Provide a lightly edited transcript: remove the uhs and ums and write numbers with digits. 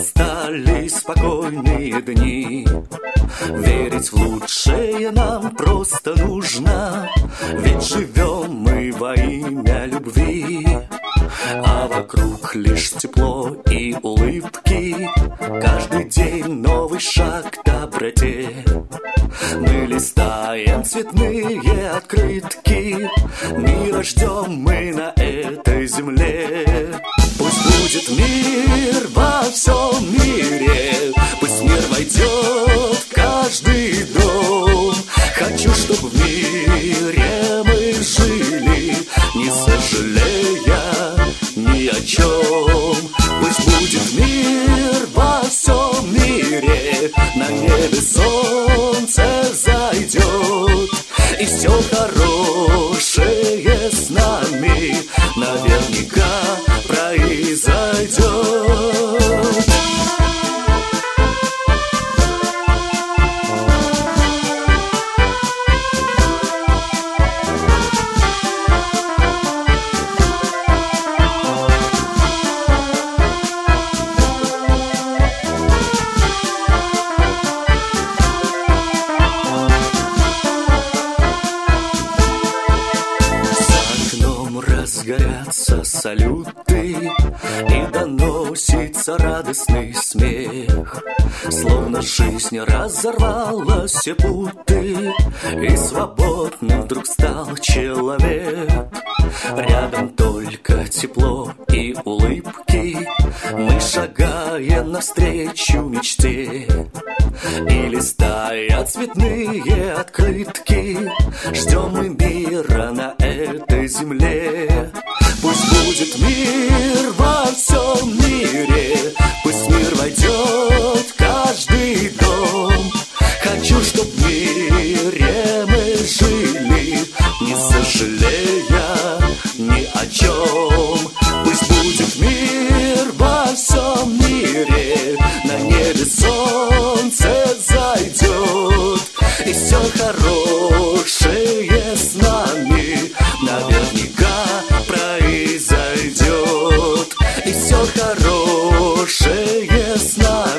настали спокойные дни. Верить в лучшее нам просто нужно, ведь живем мы во имя любви. А вокруг лишь тепло и улыбки, каждый день новый шаг к доброте. Мы листаем цветные открытки, мира ждем мы на этой земле. Пусть будет мир во всем мире, пусть мир войдет в каждый дом. Хочу, чтобы в мире мы жили, не сожалея ни о чем. Пусть будет мир во всем мире, на небе солнце взойдет, и все хорошее с нами наверняка произойдет. Разгорятся салюты, и доносится радостный смех, словно жизнь разорвала все путы, и свободным вдруг стал человек. Рядом только тепло и улыбки, мы шагаем навстречу мечте. И листая цветные открытки, ждем мы мира на этой земле. Пусть будет мир во всем мире, пусть мир войдет в каждый дом. Хочу, чтоб в мире мы жили, не сожалея ни о чем. Пусть будет мир во всем мире, на небе солнце взойдет, и все хорошее с нами наверняка произойдет. И все хорошее с нами